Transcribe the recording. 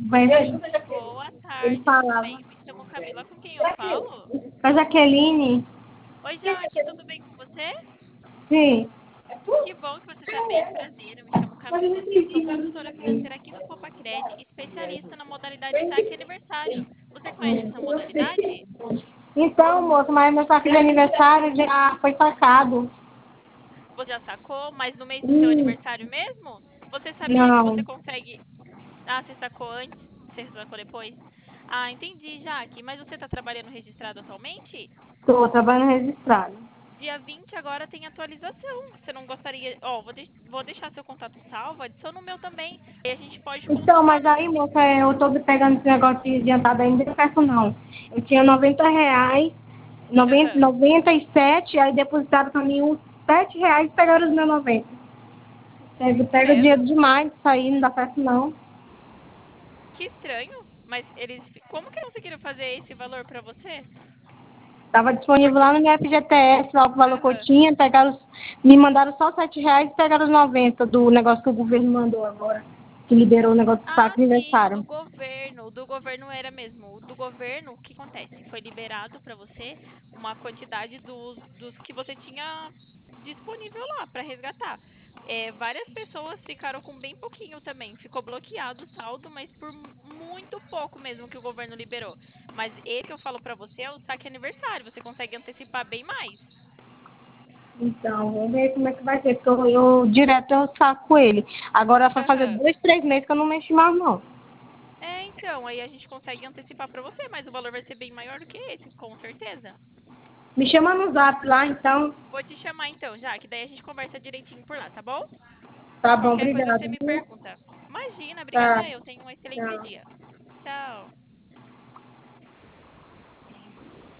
Mas Boa ele tarde, tudo falava. bem? Me chamo Camila, com quem eu falo? A Jaqueline, Oi, Jaque, tudo bem com você? sim. Que bom que você está bem, prazer. Eu me chamo Camila, sou consultora financeira aqui do Copacred, especialista na modalidade saque aniversário. Você conhece essa modalidade? Então, moço, mas meu saco de aniversário já foi sacado. Você já sacou, mas no mês do seu aniversário mesmo? Você sabia que você Não, consegue. Ah, você sacou antes? Você sacou depois? Ah, entendi, Jaque. Mas você está trabalhando registrado atualmente? estou trabalhando registrado. Dia 20 agora tem atualização. Você não gostaria. Ó, vou deixar seu contato salvo, adiciona o meu também. Aí a gente pode Então, consultar mas no. aí, moça, eu tô pegando esse negócio de adiantado ainda, não peço não. Eu tinha R$ 90, Aham. 97, aí depositaram pra mim uns R$ 7 e pegaram os meus 90. Pega dinheiro Credo. demais isso aí, não dá certo não. Que estranho. Mas eles. Como que conseguiram fazer esse valor pra você? Tava disponível Porque. lá no meu FGTS, lá o valor que eu Aham. tinha, me mandaram só R$ 7 e pegaram os 90 do negócio que o governo mandou agora, que liberou o negócio do Ah, saco sim, o aniversário. do governo. O do governo era mesmo. O do governo, o que acontece? Foi liberado para você uma quantidade dos que você tinha disponível lá para resgatar. Várias pessoas ficaram com bem pouquinho também. Ficou bloqueado o saldo, mas por muito pouco mesmo que o governo liberou. Mas esse que eu falo para você é o saque aniversário. Você consegue antecipar bem mais. Então, vamos ver como é que vai ser, porque direto eu saco ele. Agora vai fazer Aham. 2, 3 meses que eu não mexo mais, não. Então, aí a gente consegue antecipar para você, mas o valor vai ser bem maior do que esse, com certeza. Me chama no zap lá, então. Vou te chamar então, já, que daí a gente conversa direitinho por lá, tá bom? Tá bom, Qualquer coisa obrigada. você me Viu? pergunta. Imagina, obrigada Tá, eu. Tenha um excelente tchau. dia.